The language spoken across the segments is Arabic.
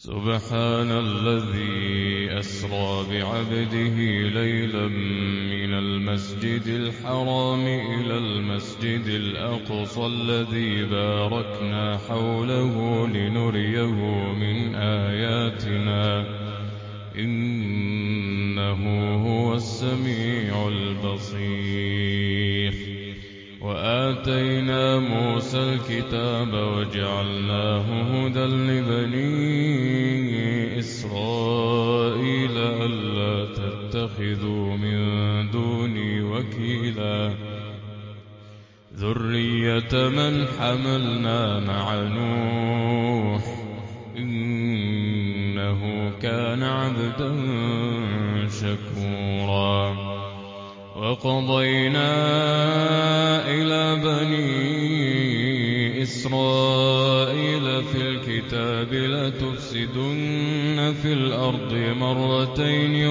سبحان الذي أسرى بعبده ليلا من المسجد الحرام إلى المسجد الأقصى الذي باركنا حوله لنريه من آياتنا إنه هو السميع البصير. وآتينا موسى الكتاب وجعلناه هدى لبني إسرائيل ألا تتخذوا من دوني وكيلا ذرية من حملنا مع نوح إنه كان عبدا شكورا. وقضينا إلى بني إسرائيل في الكتاب لتفسدن في الأرض مرتين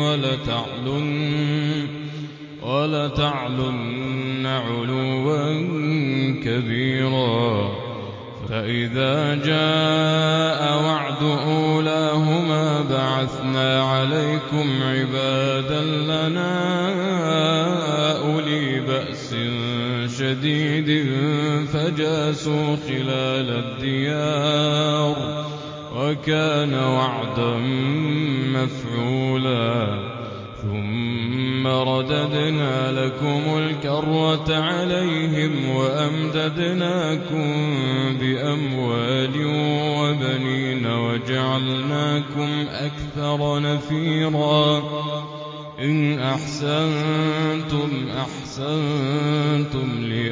ولتعلن علوا كبيرا. فإذا جاء وعد أولاهما بعثنا عليكم عبادا لنا أولي بأس شديد فجاسوا خلال الديار وكان وعدا مفعولا. ثم رددنا لكم الكرة عليهم وأمددناكم بأموال وبنين وجعلناكم أكثر نفيرا. إن أحسنتم أحسنتم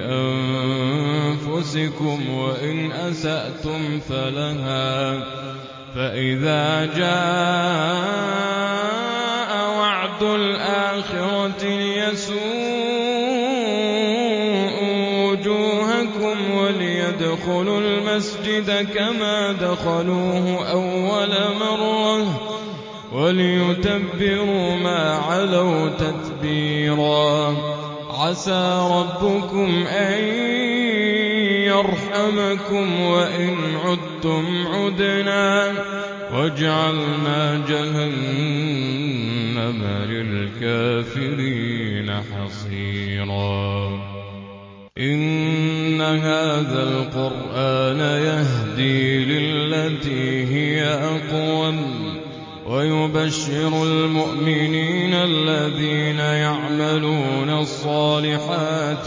لأنفسكم وإن أسأتم فلها. فإذا جاء وعد الآخرة ليسوءوا وجوهكم وليدخلوا المسجد كما دخلوه أول مرة وليتبروا ما علوا تتبيرا. عسى ربكم أن يرحمكم وإن عدتم عدنا وجعلنا جهنم للكافرين حصيرا. إن هذا القرآن يهدي للتي هي أقوم ويبشر المؤمنين الذين يعملون الصالحات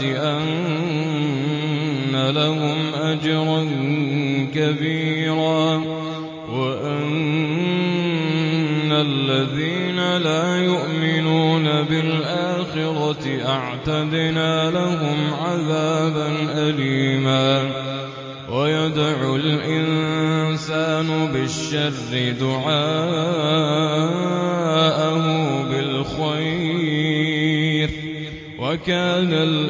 أن لهم أجرا كبيرا وأن الذين لا يؤمنون بالآخرة أعتدنا لهم عذابا أليما. ويدعو الإنسان بالشر دعاءه بالخير وكان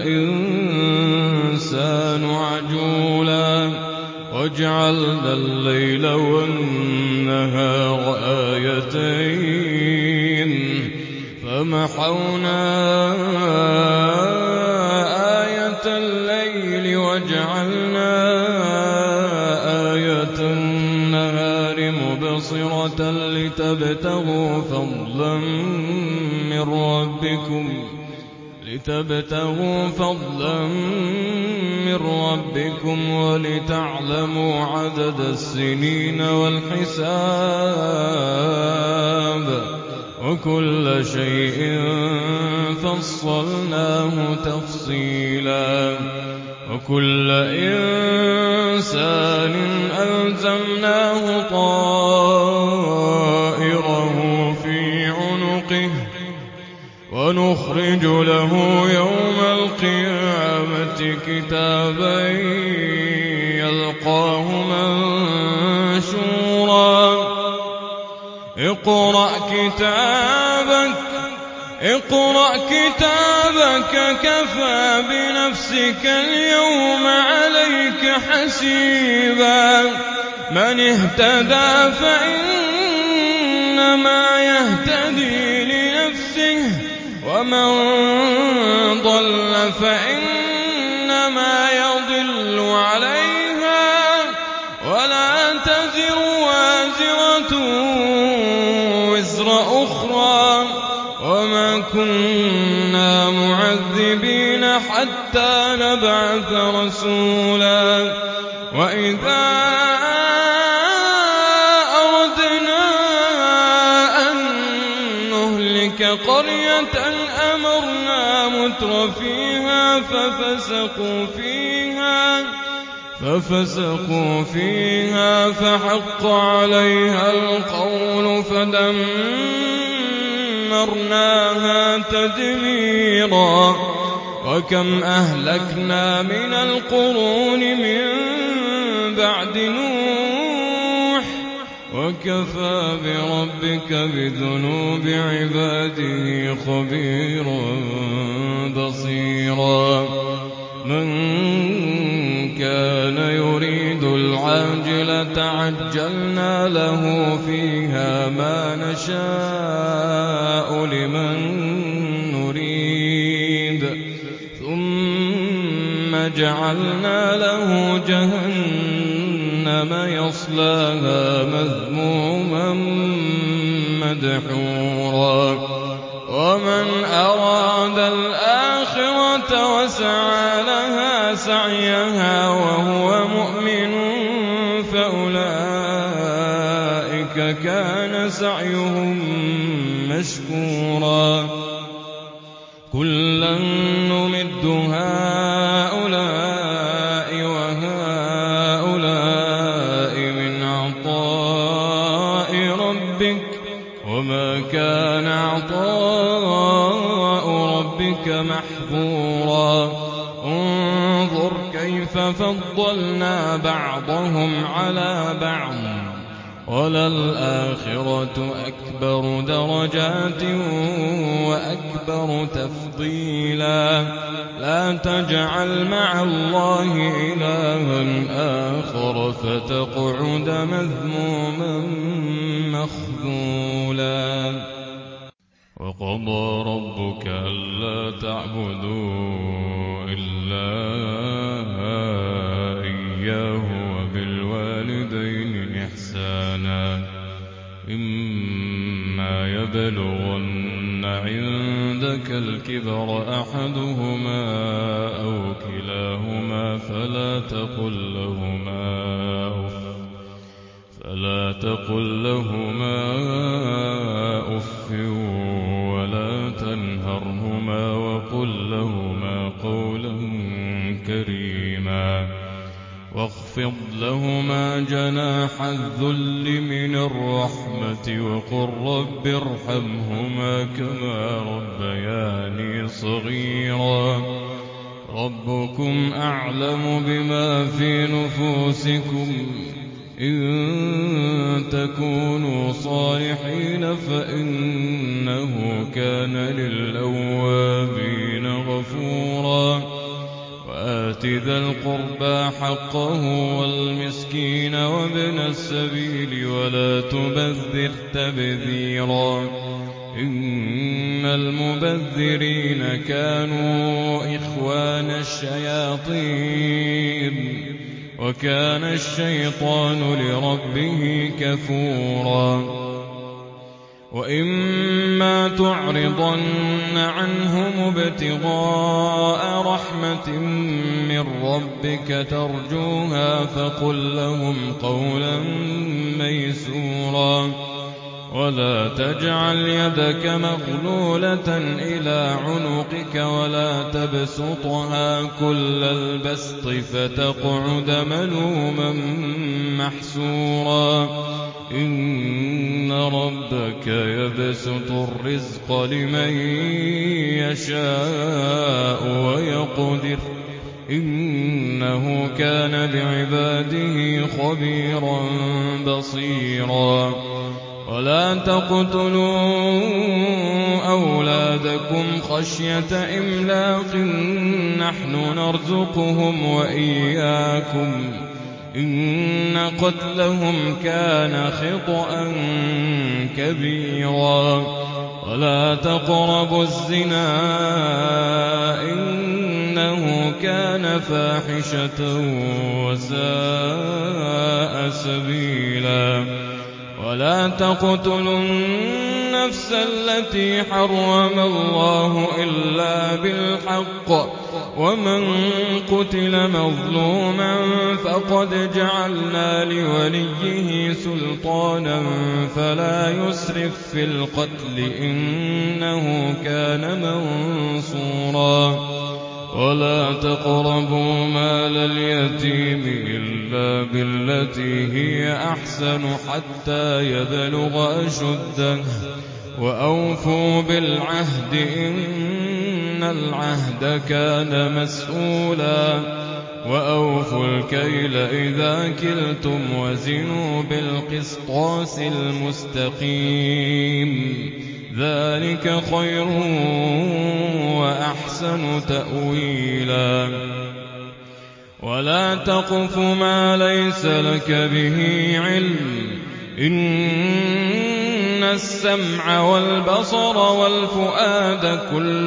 الإنسان عجولا. وجعلنا الليل والنهار آيتين فمحونا آية الليل وجعلنا آية النهار مبصرة لتبتغوا فضلا من ربكم ولتعلموا عدد السنين والحساب وكل شيء فصلناه تفصيلا. وكل إنسان ألزمناه طائره في عنقه ونخرج له يوم القيامة كتابا يلقاه منشورا. اقرأ كتابك كفى بنفسك اليوم عليك حسيبا. من اهتدى فإنما يهتدي لنفسه ومن ضل فإنما يضل عليها ولا تزر وازرة وزر أخرى وما كنا معذبين حتى نبعث رسولا وإذا أردنا أن نهلك قرية أمرنا مترفيها ففسقوا فيها فحق عليها القول فدمرناها تدميرا وكم أهلكنا من القرون من بعد نوح وكفى بربك بذنوب عباده خبيرا بصيرا من كان يريد العاجلة عجلنا له فيها ما نشاء لمن نريد ثم جعلنا له جهنم يصلاها مذموما مدحورا ومن أراد الآخرة وسعى لها سعيها وهو مؤمن فأولئك كان سعيهم مشكورا كلا نمد هؤلاء وهؤلاء من عطاء ربك وما كان عطاء ربك محظورا انظر كيف فضلنا بعضهم على بعض وللآخرة أكبر درجات وأكبر تفضيلا لا تجعل مع الله إلها آخر فتقعد مذموما مخذولا وقضى ربك ألا تعبدوا إلا إياه وبالوالدين إحسانا إما يبلغن عندك الكبر أحدهما أو كلاهما فلا تقل لهما أف ولا تنهرهما وقل لهما قولا كريما واخفض لهما جناح الذل من الرحمة وقل رب ارحمهما كما ربياني صغيرا ربكم أعلم بما في نفوسكم إن تكونوا صالحين فإنه كان للأوابين غفورا وآت ذا القربى حقه والمسكين وابن السبيل ولا تبذر تبذيرا إن المبذرين كانوا إخوان الشياطين وكان الشيطان لربه كفورا وإما تعرضن عنهم ابتغاء رحمة من ربك ترجوها فقل لهم قولا ميسورا ولا تجعل يدك مغلولة إلى عنقك ولا تبسطها كل البسط فتقعد ملوما محسورا إن ربك يبسط الرزق لمن يشاء ويقدر إنه كان بعباده خبيرا بصيرا ولا تقتلوا أولادكم خشية إملاق نحن نرزقهم وإياكم إن قتلهم كان خطأ كبيرا ولا تقربوا الزنا إنه كان فاحشة وساء سبيلا ولا تقتلوا النفس التي حرم الله إلا بالحق ومن قتل مظلوما فقد جعلنا لوليه سلطانا فلا يسرف في القتل إنه كان منصورا ولا تقربوا مال اليتيم إلا بالتي هي أحسن حتى يبلغ أشده وأوفوا بالعهد إن العهد كان مسؤولا وأوفوا الكيل إذا كلتم وزنوا بالقسطاس المستقيم ذلك خير وأحسن تأويلا ولا تقف ما ليس لك به علم إن السمع والبصر والفؤاد كل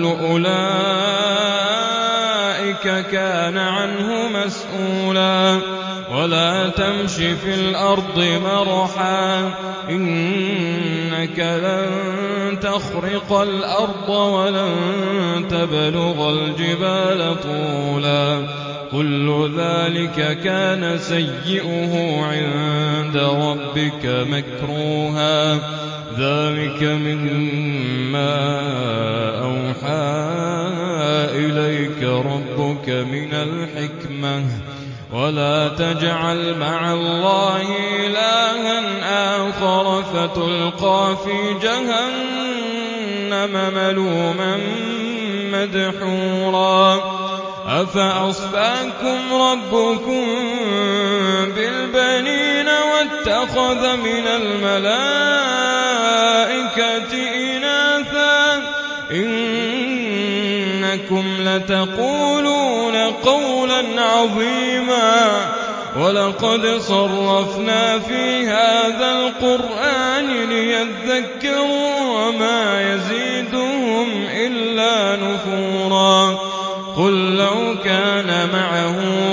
أولئك كان عنه مسؤولا ولا تمش في الأرض مرحا إنك لن تخرق الأرض ولن تبلغ الجبال طولا كل ذلك كان سيئه عند ربك مكروها ذلك مما أوحى إليك ربك من الحكمة ولا تجعل مع الله إلها آخر فتلقى في جهنم ملوما مدحورا أفأصفاكم ربكم بالبنين واتخذ من الملائكة إناثا إنكم لتقولون قولا عظيما ولقد صرفنا في هذا القرآن ليذكروا وما يزيدهم إلا نفورا قل لو كان معه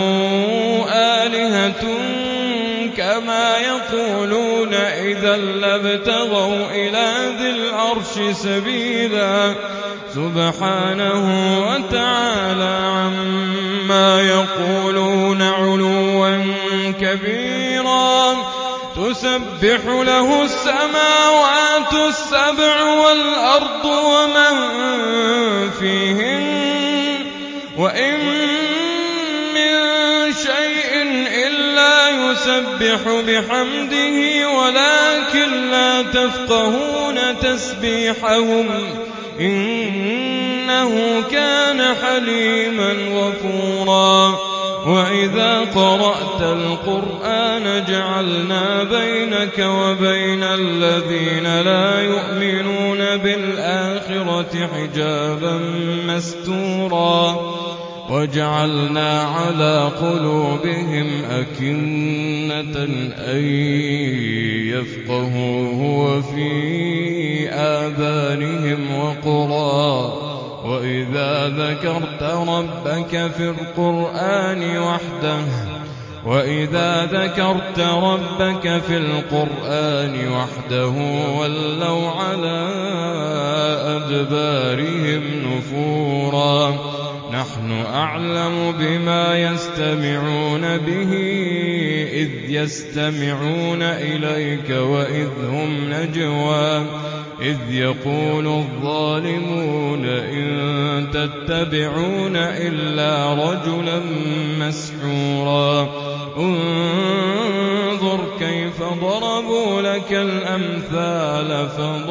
آلهة كما يقولون إذا لابتغوا إلى ذي العرش سبيلا سبحانه وتعالى عما يقولون علوا كبيرا تسبح له السماوات السبع والأرض ومن فيهن وإن من شيء إلا يسبح بحمده ولكن لا تفقهون تسبيحهم إنه كان حليما غفورا وإذا قرأت القرآن جعلنا بينك وبين الذين لا يؤمنون بالآخرة حجابا مستورا وجعلنا على قلوبهم أكنة أن يفقهوه وفي آذانهم وقرا وإذا ذكرت ربك في القرآن وحده ولوا على أدبارهم نفورا نحن أعلم بما يستمعون به إذ يستمعون إليك وإذ هم نجوى إذ يقول الظالمون إن تتبعون إلا رجلا مسحورا انظر كيف ضربوا لك الأمثال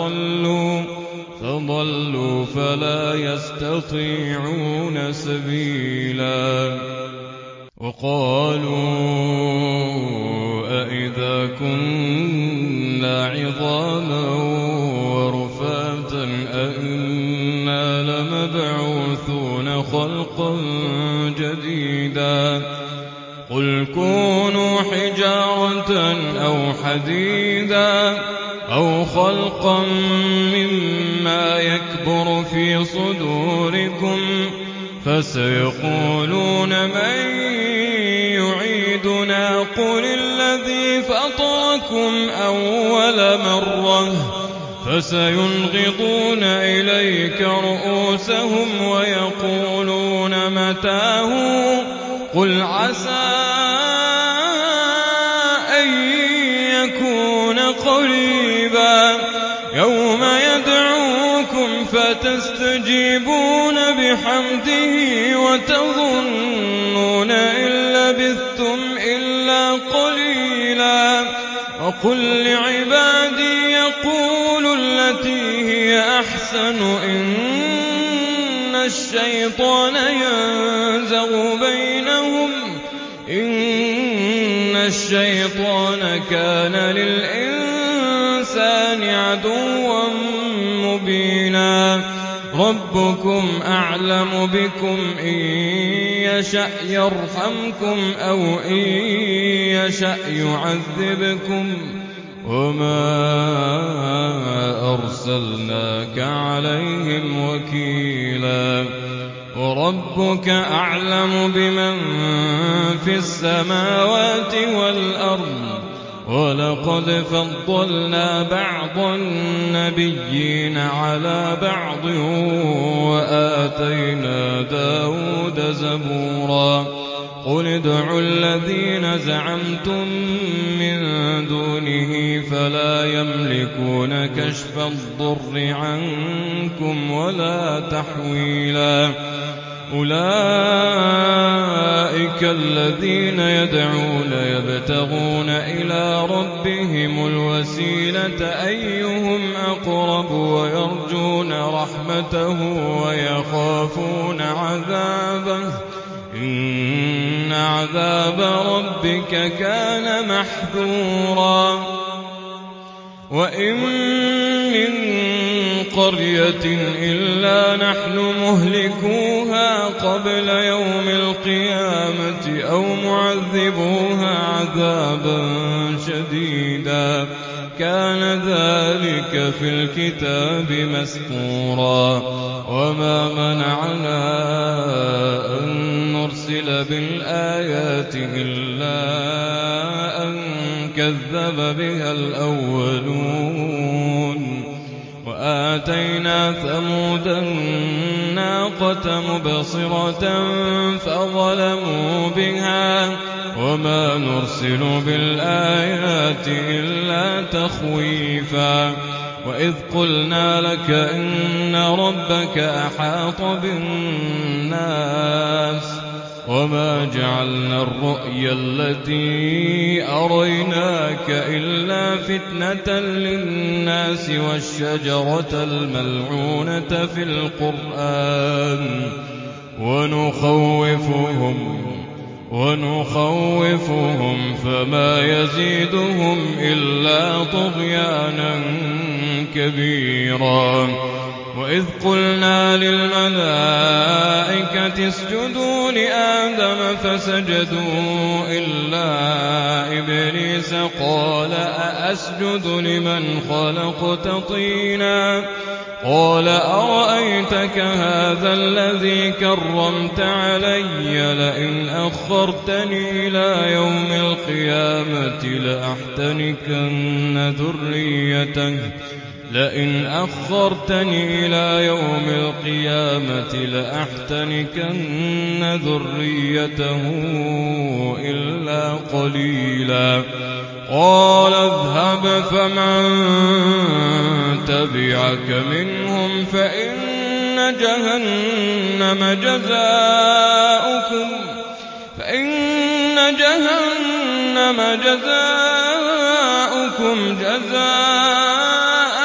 فضلوا فلا يستطيعون سبيلا وقالوا أئذا كنا عظاما ورفاتا أئنا لمبعوثون خلقا جديدا قل كونوا حجارة أو حديدا أو خلقا مما يكبر في صدوركم فسيقولون من يعيدنا قل الذي فطركم أول مرة فسينغضون إليك رؤوسهم ويقولون متى هو قل عسى أن يكون قريبا يوم يدعوكم فتستجيبون بحمده وتظنون إن لبثتم إلا قليلا وقل لعبادي يقولوا التي هي أحسن إن الشيطان ينزغ بينهم إن الشيطان كان للإنسان عدوا مبينا ربكم أعلم بكم إن يشأ يرحمكم أو إن يشأ يعذبكم وما أرسلناك عليهم وكيلا وربك أعلم بمن في السماوات والأرض ولقد فضلنا بعض النبيين على بعض وآتينا داود زبورا قل ادعوا الذين زعمتم من دونه فلا يملكون كشف الضر عنكم ولا تحويلا أولئك الذين يدعون يبتغون إلى ربهم الوسيلة أيهم أقرب ويرجون رحمته ويخافون عذابه إن عذاب ربك كان محذورا وإن من قرية إلا نحن مهلكوها قبل يوم القيامة أو معذبوها عذابا شديدا كان ذلك في الكتاب مسطورا وما منعنا أن نرسل بالآيات إلا أن كذب بها الأولون وآتينا ثمود الناقة مبصرة فظلموا بها وما نرسل بالآيات إلا تخويفا وإذ قلنا لك إن ربك أحاط بالناس وما جعلنا الرؤيا التي أريناك إلا فتنة للناس والشجرة الملعونة في القرآن ونخوفهم فما يزيدهم إلا طغيانا كبيرا وإذ قلنا للملائكة اسجدوا لآدم فسجدوا إلا إبليس قال أأسجد لمن خلقت طينا قال أرأيتك هذا الذي كرمت علي لئن أخرتني إلى يوم القيامة لأحتنكن ذريته إلا قليلا قال اذهب فمن تبعك منهم فإن جهنم جزاؤكم جزاء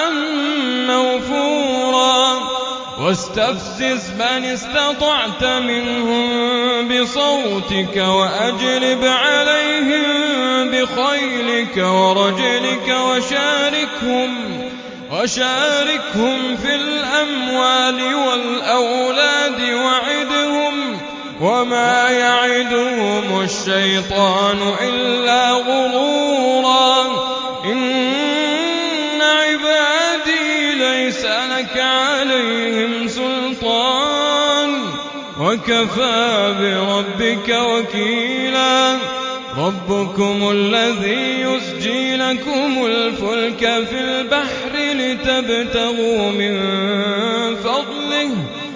موفورا واستفزز من استطعت منهم بصوتك وأجلب عليهم بخيلك ورجلك وشاركهم في الأموال والأولاد وعدهم وما يعدهم الشيطان إلا غرورا إن عبادي ليس لك عليهم سلطان وكفى بربك وكيلا ربكم الذي يسجي لكم الفلك في البحر لتبتغوا من فضله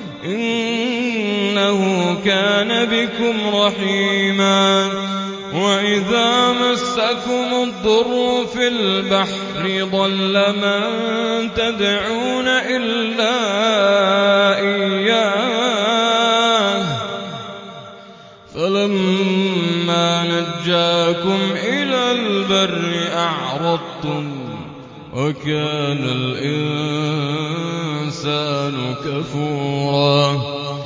إنه كان بكم رحيما وإذا مسكم الضر في البحر ضل من تدعون إلا إياه فلما نجاكم إلى البر أعرضتم وكان الإنسان كفورا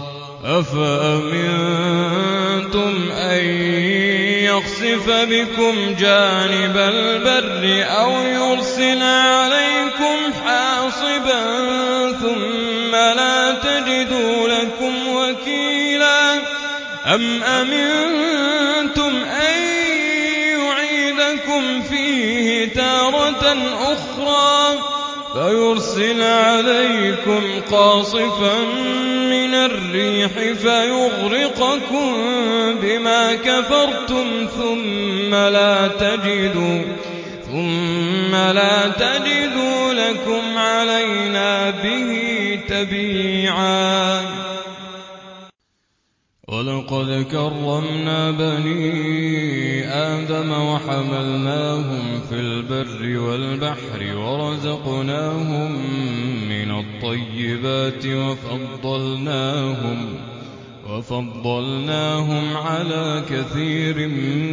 أفأمنتم أن يخسف بكم جانب البر أو يرسل عليكم حاصبا ثم لا تجدوا لكم وكيلا أم أمنتم أن يعيدكم فيه تارة أخرى فيرسل عليكم قاصفا من الريح فيغرقكم بما كفرتم ثم لا تجدوا لكم علينا به تبيعا ولقد كرمنا بني آدم وحملناهم في البر والبحر ورزقناهم من الطيبات وفضلناهم على كثير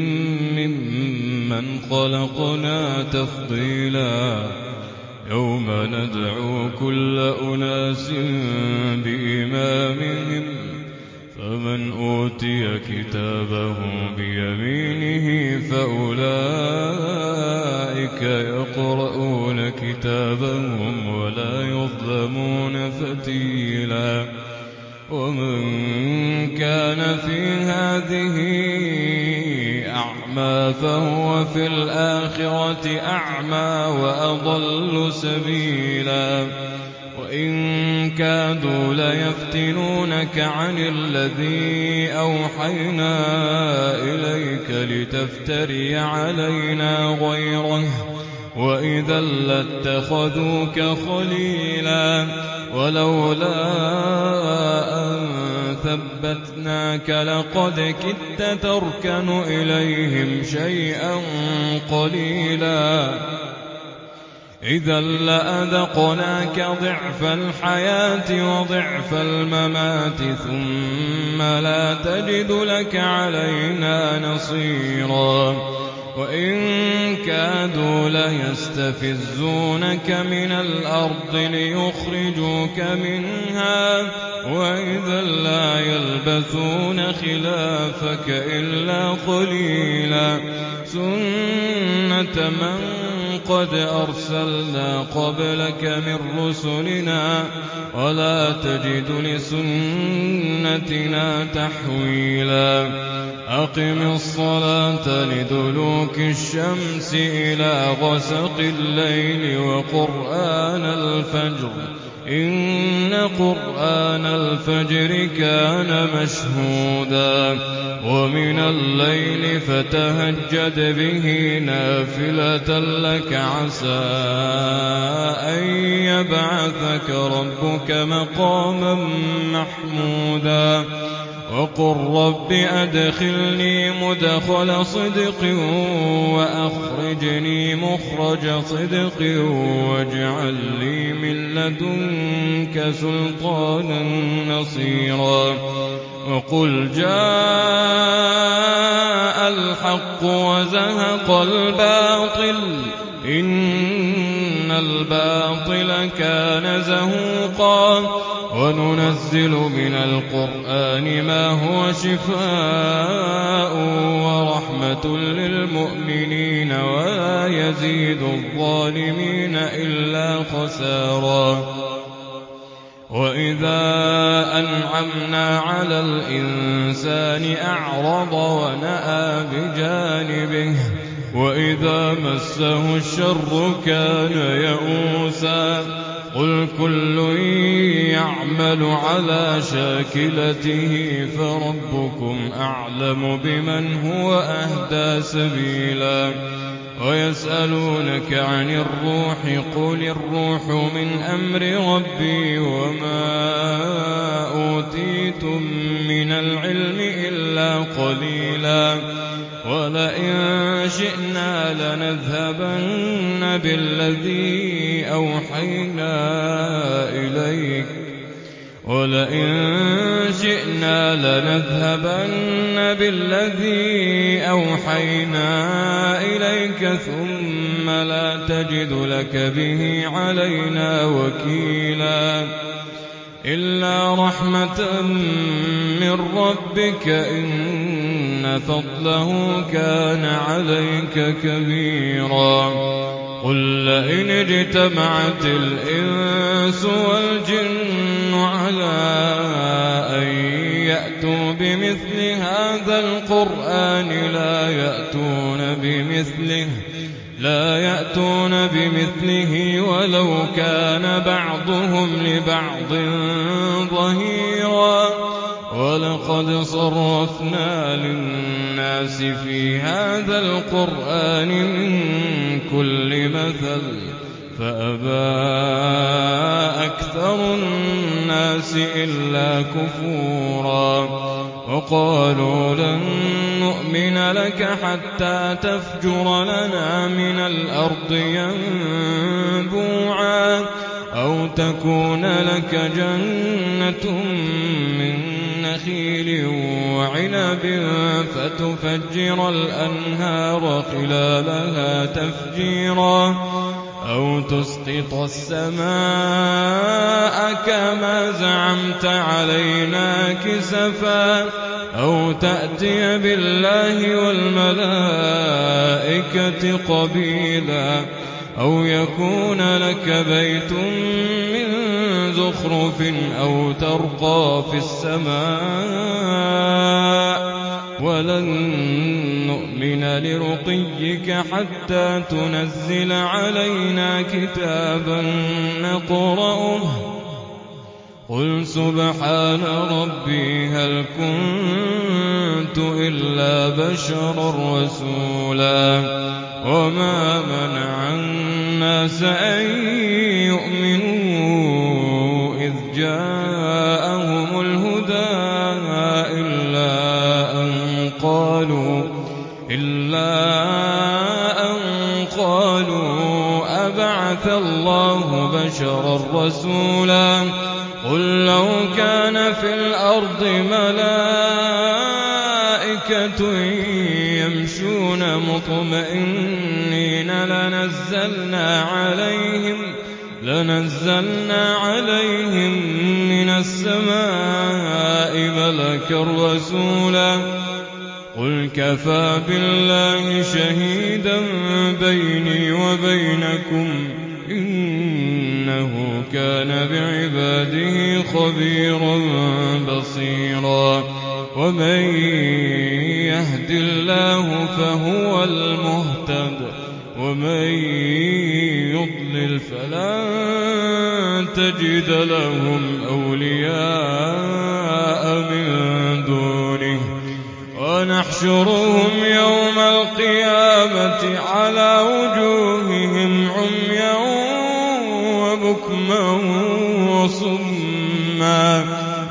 ممن خلقنا تفضيلا يوم ندعو كل أناس بإمامهم فمن أوتي كتابه بيمينه فأولئك يقرؤون كتابهم ولا يظلمون فتيلا ومن كان في هذه أعمى فهو في الآخرة أعمى وأضل سبيلا وإن كادوا ليفتنونك عن الذي أوحينا إليك لتفتري علينا غيره وإذا لاتخذوك خليلا ولولا أن ثبتناك لقد كدت تركن إليهم شيئا قليلا إذا لأذقناك ضعف الحياة وضعف الممات ثم لا تجد لك علينا نصيرا وإن كادوا ليستفزونك من الأرض ليخرجوك منها وإذا لا يلبثون خلافك إلا قليلا سنة من قد أرسلنا قبلك من رسلنا ولا تجد لسنتنا تحويلا أقم الصلاة لدلوك الشمس إلى غسق الليل وقرآن الفجر إن قرآن الفجر كان مشهودا ومن الليل فتهجد به نافلة لك عسى أن يبعثك ربك مقاما محمودا وقل رب أدخلني مدخل صدق وأخرجني مخرج صدق واجعل لي من لدنك سلطانا نصيرا وقل جاء الحق وزهق الباطل إن الباطل كان زهوقا وننزل من القرآن ما هو شفاء ورحمة للمؤمنين ولا يزيد الظالمين إلا خسارا وإذا أنعمنا على الإنسان أعرض ونأى بجانبه وإذا مسه الشر كان يئوسا قل كل يعمل على شاكلته فربكم أعلم بمن هو أهدى سبيلا ويسألونك عن الروح قل الروح من أمر ربي وما أوتيتم من العلم إلا قليلا ولئن شئنا لنذهبن بالذي أوحينا إليك ثم لا تجد لك به علينا وكيلا إلا رحمة من ربك إن فضله كان عليك كبيرا قل لئن اجتمعت الإنس والجن على أن يأتوا بمثل هذا القرآن لا يأتون بمثله ولو كان بعضهم لبعض ظهيرا ولقد صرفنا للناس في هذا القرآن من كل مثل فأبى أكثر الناس إلا كفورا وقالوا لن نؤمن لك حتى تفجر لنا من الأرض ينبوعا أو تكون لك جنة من نخيل وعنب فتفجر الأنهار خلالها تفجيرا أو تسقط السماء كما زعمت علينا كسفا أو تأتي بالله والملائكة قبيلا أو يكون لك بيت من زخرف أو ترقى في السماء ولن نؤمن لرقيك حتى تنزل علينا كتابا نقرأه قل سبحان ربي هل كنت إلا بشرا رسولا وما منع الناس أن يؤمنوا إذ جاءهم الهدى إلا أن قالوا أبعث الله بشرا رسولا قل لو كان في الأرض ملائكة يمشون مطمئنين لنزلنا عليهم من السماء ملكا رسولا قل كفى بالله شهيدا بيني وبينكم إنه كان بعباده خبيرا بصيرا ومن يهد الله فهو المهتد ومن يضلل فلن تجد لهم أولياء من دونه ونحشرهم يوم القيامة على وجوههم عميا وبكما وصما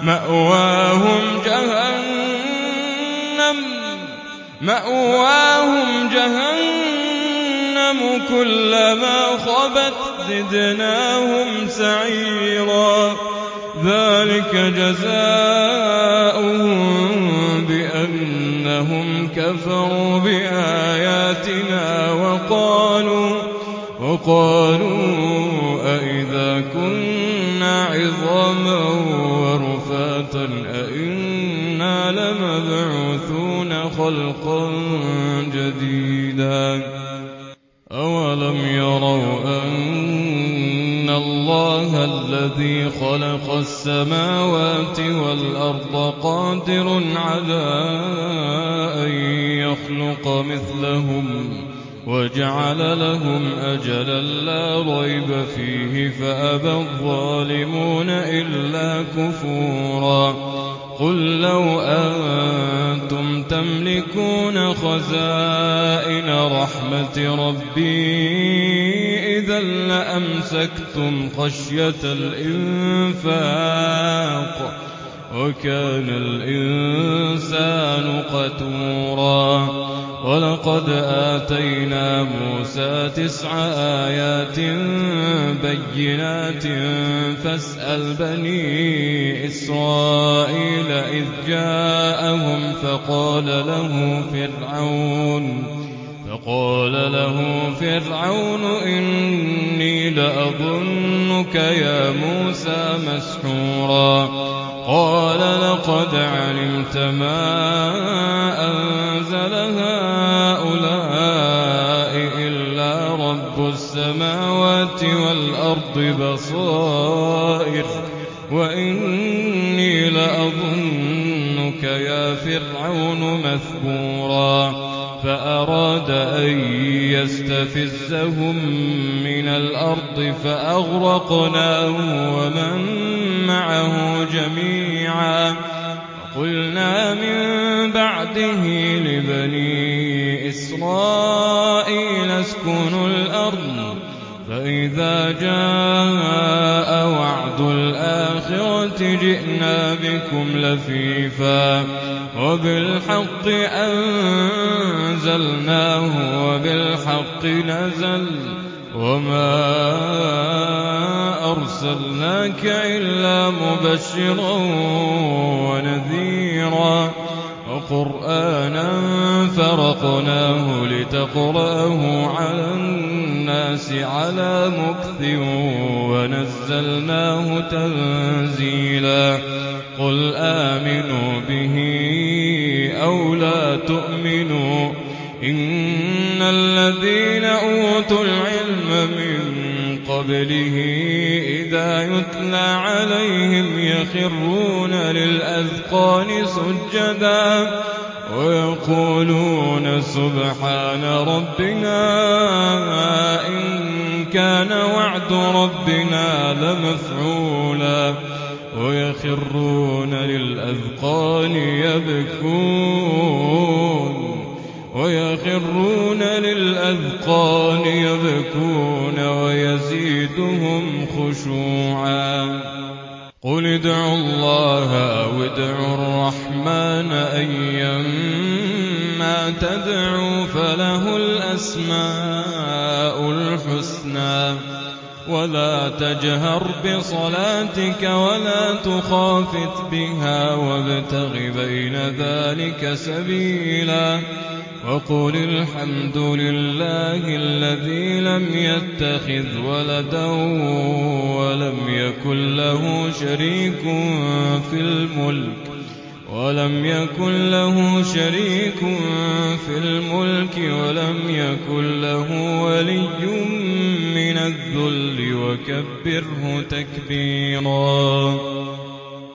مأواهم جهنم كلما خبت زدناهم سعيرا ذلك جزاؤهم بأنهم كفروا بآياتنا وقالوا أئذا كنا عظاما ورفاتا أئنا لمبعوثون خلقا جديدا أولم يروا أن الله الذي خلق السماوات والأرض قادر على أن يخلق مثلهم وجعل لهم أجلا لا ريب فيه فأبى الظالمون إلا كفورا قل لو أنتم تملكون خزائن رحمة ربي إذا لأمسكتم خشية الإنفاق وكان الإنسان قتورا ولقد آتينا موسى 9 آيات بينات فاسأل بني إسرائيل إذ جاءهم فقال له فرعون إني لأظنك يا موسى مسحورا قال لقد علمت ما أنزل هؤلاء إلا رب السماوات والأرض بصائر وإني لأظنك يا فرعون مثبورا فأراد أن يستفزهم من الأرض فأغرقناه ومن معه جميعا وقلنا من بعده لبني إسرائيل اسكنوا الأرض فإذا جاء وعد الآخرة جئنا بكم لفيفا وبالحق أنزلناه وبالحق نزل وما أرسلناك إلا مبشرا ونذيرا وقرآنا فرقناه لتقرأه على الناس على مكث ونزلناه تنزيلا قل آمنوا به أو لا تؤمنوا إن الذين أوتوا العلم من قبله إذا يتلى عليهم يخرون للأذقان سجدا ويقولون سبحان ربنا إن كان وعد ربنا لمفعولا ويخرون للأذقان يبكون ويزيدهم خشوعا قل ادعوا الله أو ادعوا الرحمن أيما تدعوا فله الأسماء الحسنى ولا تجهر بصلاتك ولا تخافت بها وابتغ بين ذلك سبيلا وقل الحمد لله الذي لم يتخذ ولدا ولم يكن له شريك في الملك ولم يكن له ولي من الذل وكبره تكبيرا